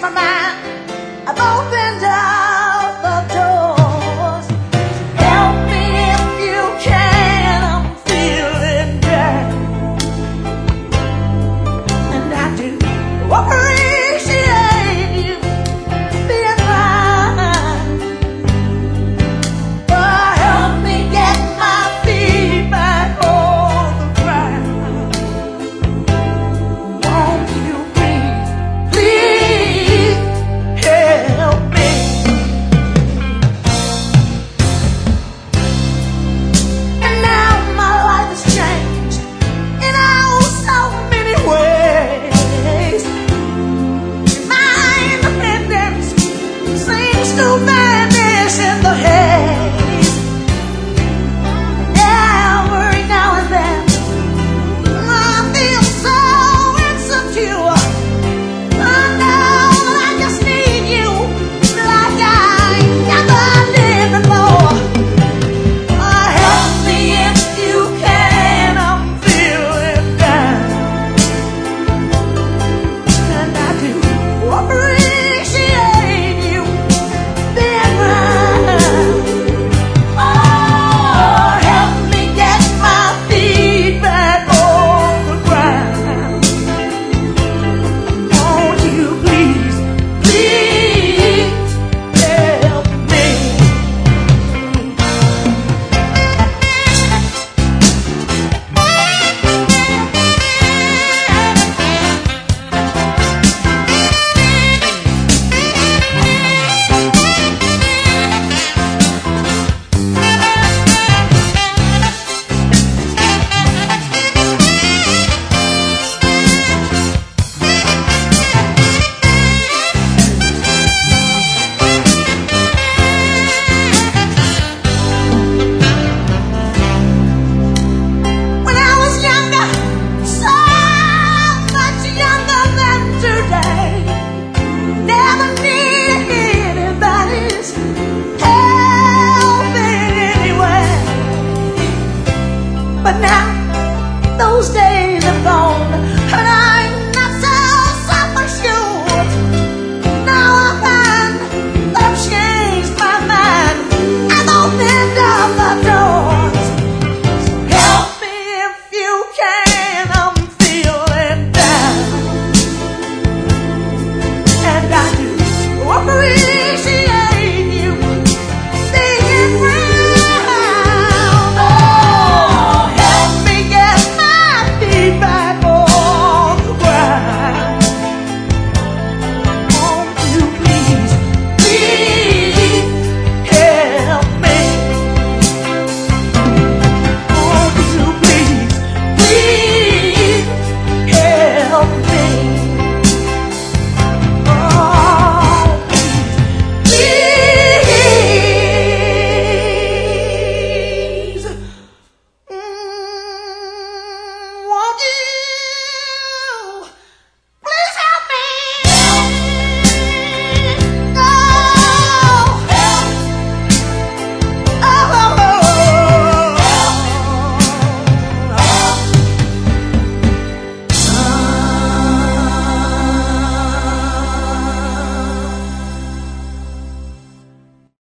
my mind. I've opened all the doors. Help me if you can. I'm feeling down, and I do appreciate you being mine. But help me get my feet back on the ground. Won't you please, please help me? And now my life has changed in oh so many ways. My independence seems to vanish in the haze. Yeah, every now and then I feel so insecure. I know that I just need you like I never did before. Help me if you can. I'm feeling down, and I do appreciate you being mine. Oh, help me get my feet back on the ground. Won't you please, please help me? When I was younger, so much younger than today, never needed anybody's help in any way. But now